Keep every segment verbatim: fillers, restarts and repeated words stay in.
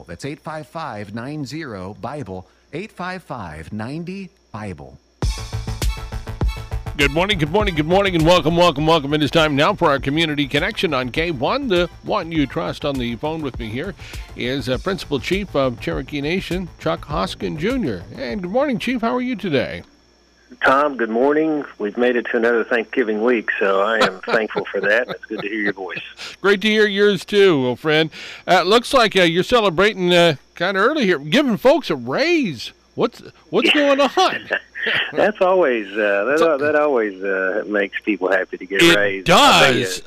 Bible. That's eight five five, nine zero, Bible, eight five five, nine zero, Bible. Good morning, good morning, good morning, and welcome, welcome, welcome. It is time now for our Community Connection on K one, the one you trust. On the phone with me here is uh, Principal Chief of Cherokee Nation, Chuck Hoskin, Junior And good morning, Chief. How are you today? Tom, good morning. We've made it to another Thanksgiving week, so I am thankful for that. It's good to hear your voice. Great to hear yours, too, old friend. Uh, looks like uh, you're celebrating uh, kind of early here, giving folks a raise. What's what's going on? That's always uh, that, uh, that always uh, makes people happy to get it raised. It does.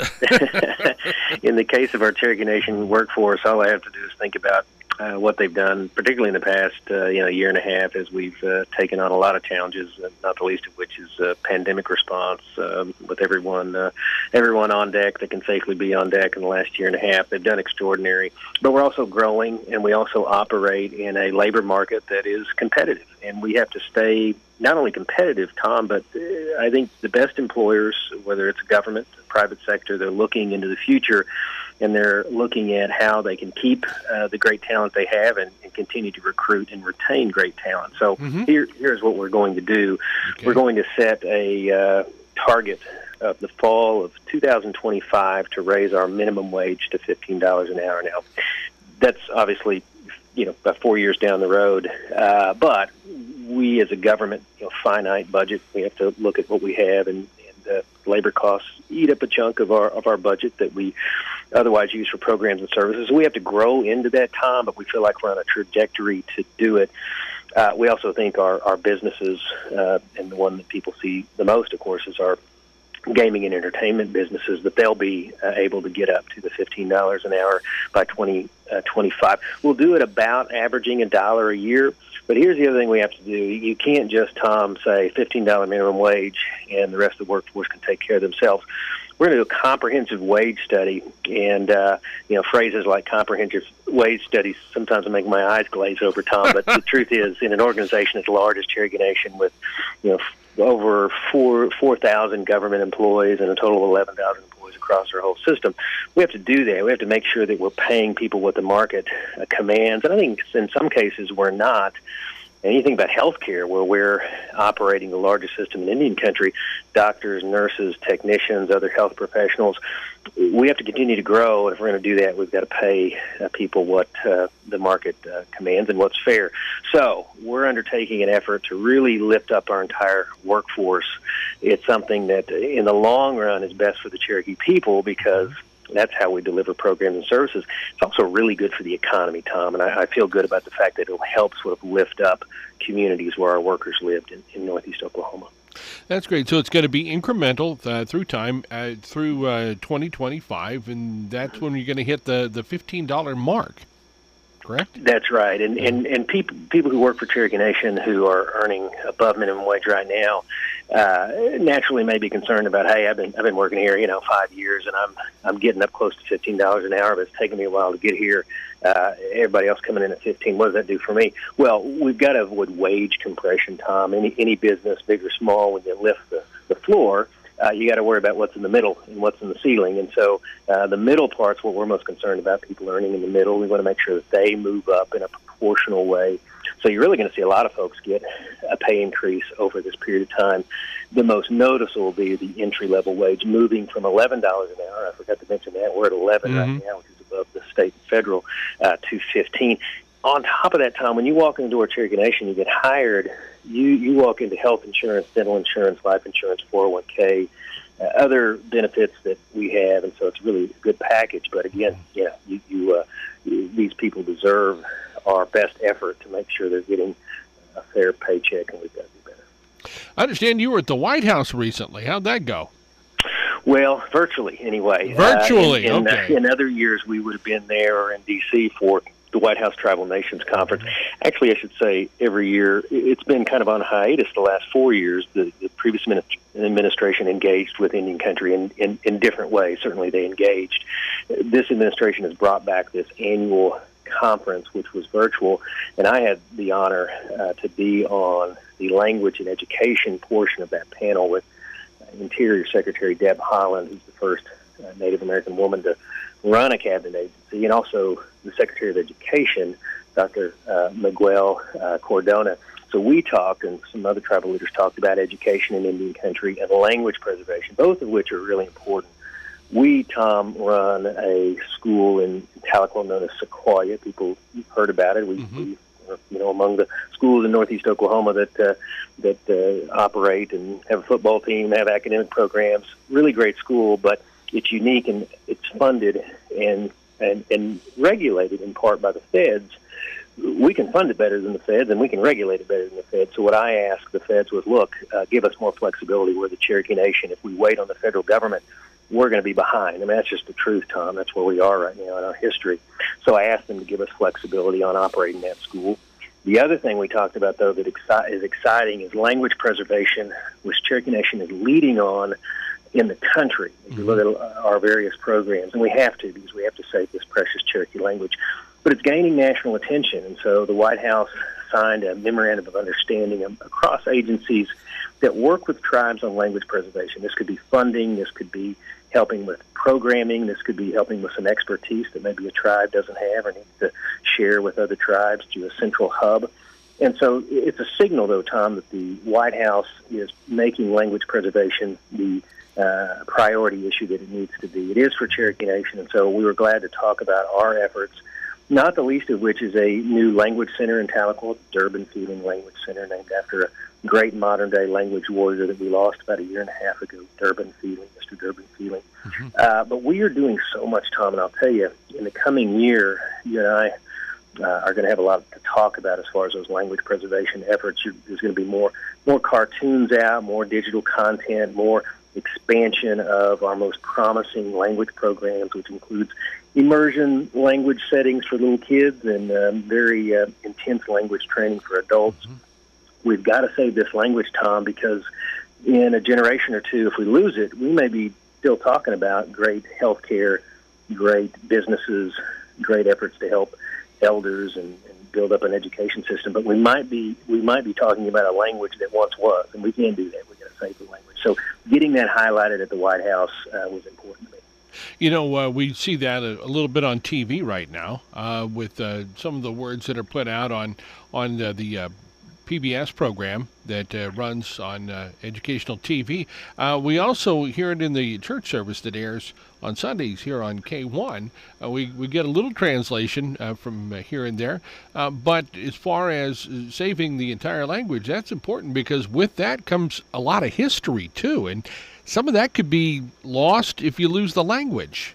In the case of our Cherokee Nation workforce, all I have to do is think about uh, what they've done, particularly in the past uh, you know year and a half, as we've uh, taken on a lot of challenges, not the least of which is uh, pandemic response um, with everyone uh, everyone on deck that can safely be on deck in the last year and a half. They've done extraordinary, but we're also growing, and we also operate in a labor market that is competitive, and we have to stay not only competitive, Tom, but uh, I think the best employers, whether it's government, private sector, they're looking into the future, and they're looking at how they can keep uh, the great talent they have and, and continue to recruit and retain great talent. So mm-hmm. here, here's what we're going to do. Okay. We're going to set a uh, target of the fall of two thousand twenty-five to raise our minimum wage to fifteen dollars an hour. Now, that's obviously you know, about four years down the road. Uh, but we as a government, you know, finite budget, we have to look at what we have, and, and uh, labor costs eat up a chunk of our of our budget that we otherwise use for programs and services. We have to grow into that, Tom, but we feel like we're on a trajectory to do it. Uh, we also think our, our businesses, uh, and the one that people see the most, of course, is our gaming and entertainment businesses, that they'll be uh, able to get up to the fifteen dollars an hour by twenty twenty-five. We'll do it about averaging a dollar a year. But here's the other thing we have to do. You can't just, Tom, say fifteen dollars minimum wage and the rest of the workforce can take care of themselves. We're going to do a comprehensive wage study, and uh, you know, phrases like comprehensive wage studies sometimes make my eyes glaze over, Tom. But the truth is, in an organization as large as Cherokee Nation, with you know over four four thousand government employees and a total of eleven thousand employees across our whole system, we have to do that. We have to make sure that we're paying people what the market uh, commands, and I think in some cases we're not. And you think about healthcare, where we're operating the largest system in Indian country, doctors, nurses, technicians, other health professionals, we have to continue to grow. And if we're going to do that, we've got to pay uh, people what uh, the market uh, commands and what's fair. So we're undertaking an effort to really lift up our entire workforce. It's something that in the long run is best for the Cherokee people, because that's how we deliver programs and services. It's also really good for the economy, Tom, and I, I feel good about the fact that it'll help sort of lift up communities where our workers lived in, in northeast Oklahoma. That's great. So it's going to be incremental uh, through time, uh, through uh, twenty twenty-five, and that's when you're going to hit the, the fifteen dollars mark, correct? That's right. And, and, and people, people who work for Cherokee Nation who are earning above minimum wage right now, Uh, naturally may be concerned about, hey, I've been I've been working here, you know, five years, and I'm I'm getting up close to fifteen dollars an hour, but it's taken me a while to get here. Uh, everybody else coming in at fifteen. What does that do for me? Well, we've got to avoid wage compression, Tom. Any any business, big or small, when you lift the, the floor, uh, you got to worry about what's in the middle and what's in the ceiling. And so uh, the middle part's what we're most concerned about. People earning in the middle, we want to make sure that they move up in a proportional way. So you're really going to see a lot of folks get a pay increase over this period of time. The most noticeable will be the entry-level wage, moving from eleven dollars an hour. I forgot to mention that. We're at eleven mm-hmm. right now, which is above the state and federal, uh, to fifteen. On top of that, Tom, when you walk into our Cherokee Nation, you get hired, you, you walk into health insurance, dental insurance, life insurance, four oh one k, uh, other benefits that we have, and so it's really a good package. But again, yeah, you, you, uh, you, these people deserve our best effort to make sure they're getting a fair paycheck, and we've got to do better. I understand you were at the White House recently. How'd that go? Well, virtually, anyway. Virtually, uh, in, in, okay. Uh, in other years, we would have been there or in D C for the White House Tribal Nations Conference. Actually, I should say every year. It's been kind of on hiatus the last four years. The, the previous administration engaged with Indian country in, in, in different ways. Certainly they engaged. This administration has brought back this annual conference, which was virtual, and I had the honor uh, to be on the language and education portion of that panel with uh, Interior Secretary Deb Haaland, who's the first uh, Native American woman to run a cabinet agency, and also the Secretary of Education, Doctor Uh, Miguel uh, Cordona. So we talked, and some other tribal leaders talked about education in Indian country and language preservation, both of which are really important. We, Tom, run a school in Tahlequah known as Sequoia. People heard about it. We, mm-hmm. we are, you know, among the schools in Northeast Oklahoma that uh, that uh, operate and have a football team, have academic programs. Really great school, but it's unique and it's funded and and, and regulated in part by the feds. We can fund it better than the feds, and we can regulate it better than the feds. So what I asked the feds was, look, uh, give us more flexibility. We're the Cherokee Nation. If we wait on the federal government, we're going to be behind. I mean, that's just the truth, Tom. That's where we are right now in our history. So I asked them to give us flexibility on operating that school. The other thing we talked about, though, that exci- is exciting is language preservation, which Cherokee Nation is leading on in the country. If you look at our various programs, and we have to because we have to save this precious Cherokee language. But it's gaining national attention, and so the White House signed a memorandum of understanding across agencies that work with tribes on language preservation. This could be funding, this could be helping with programming, this could be helping with some expertise that maybe a tribe doesn't have or needs to share with other tribes through a central hub. And so it's a signal, though, Tom, that the White House is making language preservation the uh, priority issue that it needs to be. It is for Cherokee Nation, and so we were glad to talk about our efforts, not the least of which is a new language center in Tahlequah, Durbin Feeling Language Center, named after a great modern-day language warrior that we lost about a year and a half ago, Durbin Feeling, Mister Durbin Feeling. Mm-hmm. Uh, but we are doing so much, Tom, and I'll tell you, in the coming year, you and I uh, are going to have a lot to talk about as far as those language preservation efforts. You're, there's going to be more, more cartoons out, more digital content, more expansion of our most promising language programs, which includes immersion language settings for little kids and um, very uh, intense language training for adults. Mm-hmm. We've got to save this language, Tom, because in a generation or two, if we lose it, we may be still talking about great health care, great businesses, great efforts to help elders and, and build up an education system, but we might be we might be talking about a language that once was, and we can't do that. We've got to save the language. So getting that highlighted at the White House uh, was important to me. You know, uh, we see that a, a little bit on T V right now uh, with uh, some of the words that are put out on on uh, the uh, P B S program that uh, runs on uh, educational T V. Uh, we also hear it in the church service that airs on Sundays here on K one. Uh, we, we get a little translation uh, from uh, here and there. Uh, but as far as saving the entire language, that's important because with that comes a lot of history, too. And some of that could be lost if you lose the language.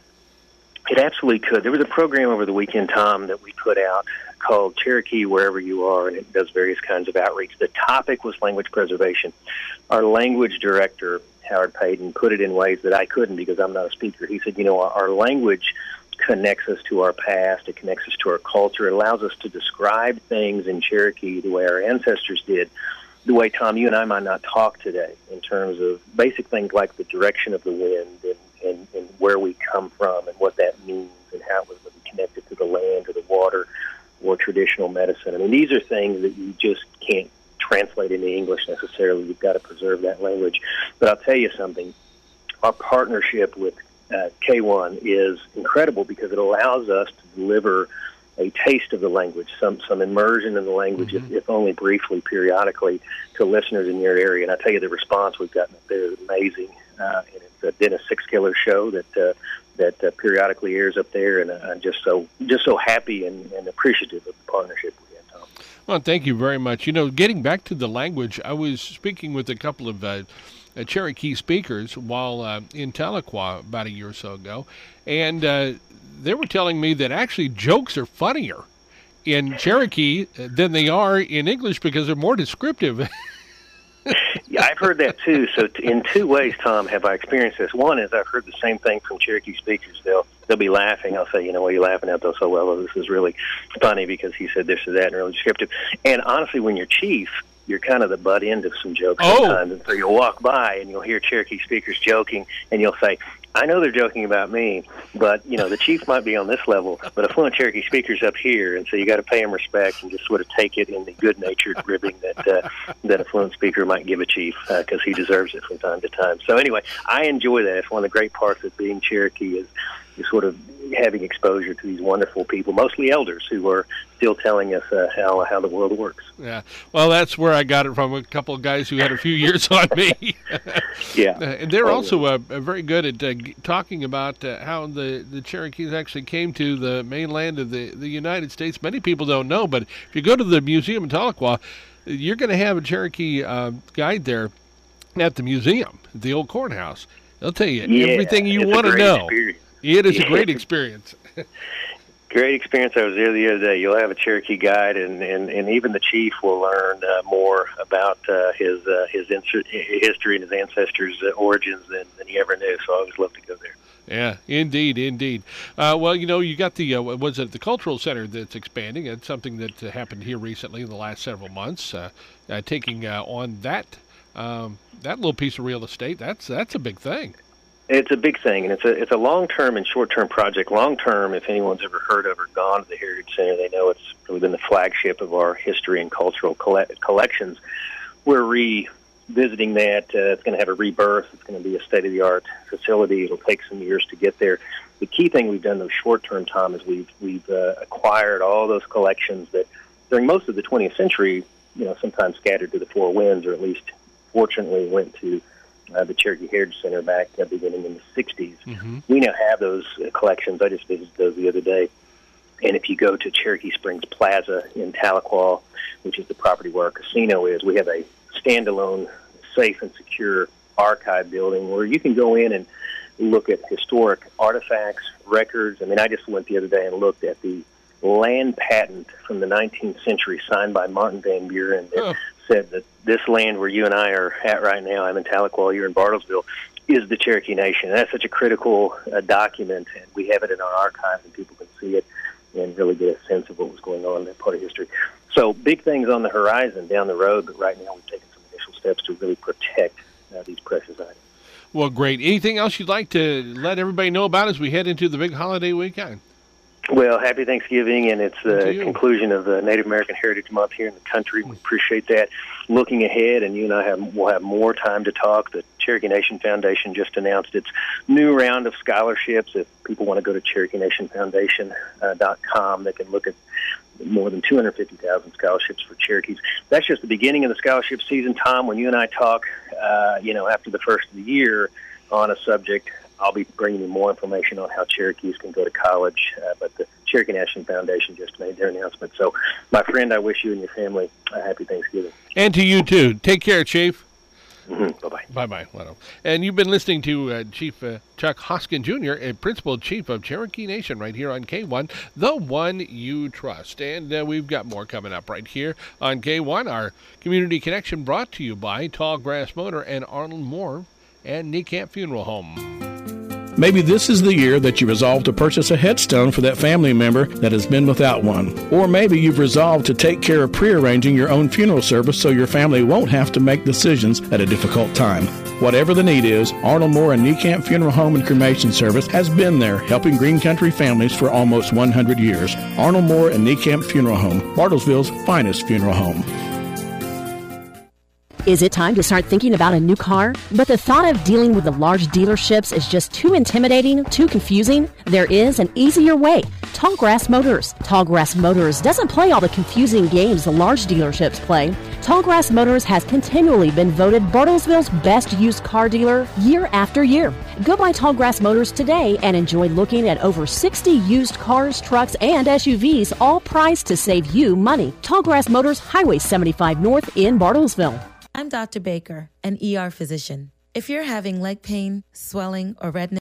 It absolutely could. There was a program over the weekend, Tom, that we put out called Cherokee Wherever You Are, and it does various kinds of outreach. The topic was language preservation. Our language director, Howard Payton, put it in ways that I couldn't because I'm not a speaker. He said, you know, our, our language connects us to our past. It connects us to our culture. It allows us to describe things in Cherokee the way our ancestors did, the way, Tom, you and I might not talk today in terms of basic things like the direction of the wind and, and, and where we come from and what that means and how it was connected to the land or the water or traditional medicine. I mean, these are things that you just can't translate into English necessarily. You've got to preserve that language. But I'll tell you something. Our partnership with uh, K one is incredible because it allows us to deliver a taste of the language, some some immersion in the language, mm-hmm. if, if only briefly, periodically, to listeners in your area. And I tell you, the response we've gotten up there is amazing. Uh, and it's uh, been a Six Killer show that uh, that uh, periodically airs up there, and uh, I'm just so just so happy and, and appreciative of the partnership we have, Tom. Well, thank you very much. You know, getting back to the language, I was speaking with a couple of uh, uh, Cherokee speakers while uh, in Tahlequah about a year or so ago, and uh, they were telling me that actually jokes are funnier in Cherokee than they are in English because they're more descriptive. Yeah, I've heard that too. So t- in two ways, Tom, have I experienced this. One is I've heard the same thing from Cherokee speakers. They'll they'll be laughing. I'll say, you know, what are you laughing at? They'll say, well, this is really funny because he said this or that and really descriptive. And honestly, when you're chief, you're kind of the butt end of some jokes oh. sometimes. And so you'll walk by and you'll hear Cherokee speakers joking, and you'll say, I know they're joking about me, but, you know, the chief might be on this level, but affluent Cherokee speaker's up here, and so you got to pay him respect and just sort of take it in the good-natured ribbing that uh, that a fluent speaker might give a chief because uh, he deserves it from time to time. So anyway, I enjoy that. It's one of the great parts of being Cherokee is you're sort of having exposure to these wonderful people, mostly elders, who are still telling us uh, how how the world works. Yeah, well, that's where I got it from, a couple of guys who had a few years on me. Yeah. Uh, and they're also uh, very good at uh, g- talking about uh, how the, the Cherokees actually came to the mainland of the, the United States. Many people don't know, but if you go to the museum in Tahlequah, you're going to have a Cherokee uh, guide there at the museum, the old courthouse. They'll tell you yeah, everything you want to know. Experience. It is yeah. a great experience. Great experience. I was there the other day. You'll have a Cherokee guide, and, and, and even the chief will learn uh, more about uh, his uh, his ins- history and his ancestors' uh, origins than, than he ever knew. So I always love to go there. Yeah, indeed, indeed. Uh, well, you know, you got the, uh, was it the Cultural Center that's expanding? It's something that uh, happened here recently in the last several months, uh, uh, taking uh, on that um, that little piece of real estate. That's that's a big thing. It's a big thing, and it's a it's a long-term and short-term project. Long-term, if anyone's ever heard of or gone to the Heritage Center, they know it's really been the flagship of our history and cultural coll- collections. We're revisiting that. Uh, it's going to have a rebirth. It's going to be a state-of-the-art facility. It'll take some years to get there. The key thing we've done, though, short-term, Tom, is we've we've uh, acquired all those collections that, during most of the twentieth century, you know, sometimes scattered to the four winds, or at least, fortunately, went to Uh, the Cherokee Heritage Center back uh, beginning in the sixties. Mm-hmm. We now have those uh, collections. I just visited those the other day. And if you go to Cherokee Springs Plaza in Tahlequah, which is the property where our casino is, we have a standalone, safe and secure archive building where you can go in and look at historic artifacts, records. I mean, I just went the other day and looked at the land patent from the nineteenth century signed by Martin Van Buren that oh. said that this land where you and I are at right now, I'm in Tahlequah, you're in Bartlesville, is the Cherokee Nation. And that's such a critical uh, document, and we have it in our archive, and people can see it and really get a sense of what was going on in that part of history. So big things on the horizon down the road, but right now we've taken some initial steps to really protect uh, these precious items. Well, great. Anything else you'd like to let everybody know about as we head into the big holiday weekend? Well, happy Thanksgiving, and it's the conclusion of the Native American Heritage Month here in the country. We appreciate that. Looking ahead, and you and I have, will have more time to talk. The Cherokee Nation Foundation just announced its new round of scholarships. If people want to go to Cherokee Nation Foundation dot com, they can look at more than two hundred fifty thousand scholarships for Cherokees. That's just the beginning of the scholarship season, Tom. When you and I talk, uh, you know, after the first of the year on a subject, I'll be bringing you more information on how Cherokees can go to college, uh, but the Cherokee Nation Foundation just made their announcement. So, my friend, I wish you and your family a happy Thanksgiving. And to you, too. Take care, Chief. Mm-hmm. Bye-bye. Bye-bye. Well, and you've been listening to uh, Chief uh, Chuck Hoskin, Junior, a Principal Chief of Cherokee Nation right here on K one, the one you trust. And uh, we've got more coming up right here on K one. Our Community Connection brought to you by Tall Grass Motor and Arnold Moore and Niekamp Funeral Home. Maybe this is the year that you resolve to purchase a headstone for that family member that has been without one. Or maybe you've resolved to take care of prearranging your own funeral service so your family won't have to make decisions at a difficult time. Whatever the need is, Arnold Moore and Niekamp Funeral Home and Cremation Service has been there helping Green Country families for almost one hundred years. Arnold Moore and Niekamp Funeral Home, Bartlesville's finest funeral home. Is it time to start thinking about a new car? But the thought of dealing with the large dealerships is just too intimidating, too confusing? There is an easier way. Tallgrass Motors. Tallgrass Motors doesn't play all the confusing games the large dealerships play. Tallgrass Motors has continually been voted Bartlesville's best used car dealer year after year. Go by Tallgrass Motors today and enjoy looking at over sixty used cars, trucks, and S U Vs, all priced to save you money. Tallgrass Motors, Highway seventy-five North in Bartlesville. I'm Doctor Baker, an E R physician. If you're having leg pain, swelling, or redness,